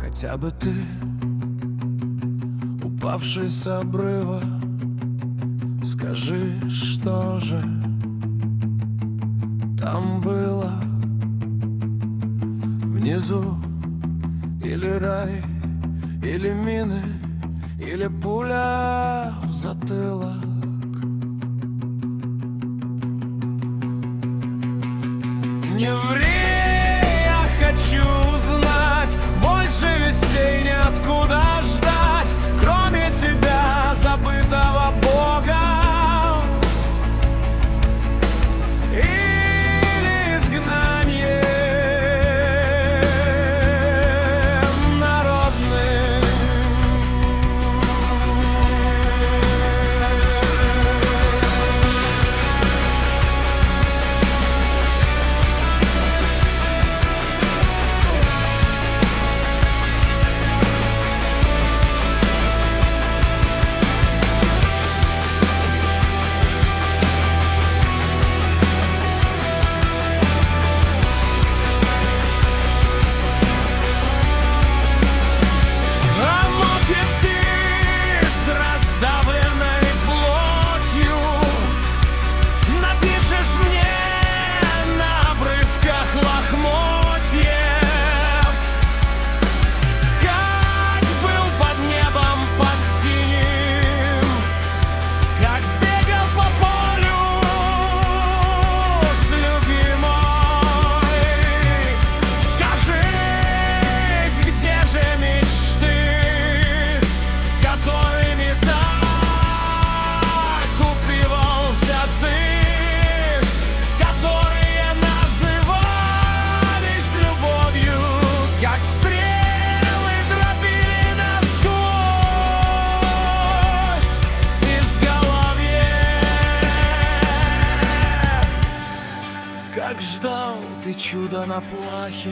Хотя бы ты, упавший с обрыва, скажи, что же там было внизу? Или рай, или мины, или пуля в затылок? Не ври, я хочу узнать больше вестей, неоткуда ждать, кроме тебя, забытого Бога. Или изгнание народное. Как ждал ты чудо на плахе,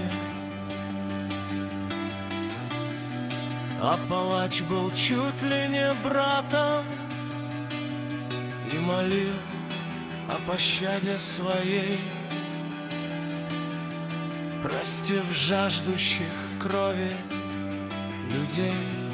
а палач был чуть ли не братом и молил о пощаде своей, простив жаждущих крови людей.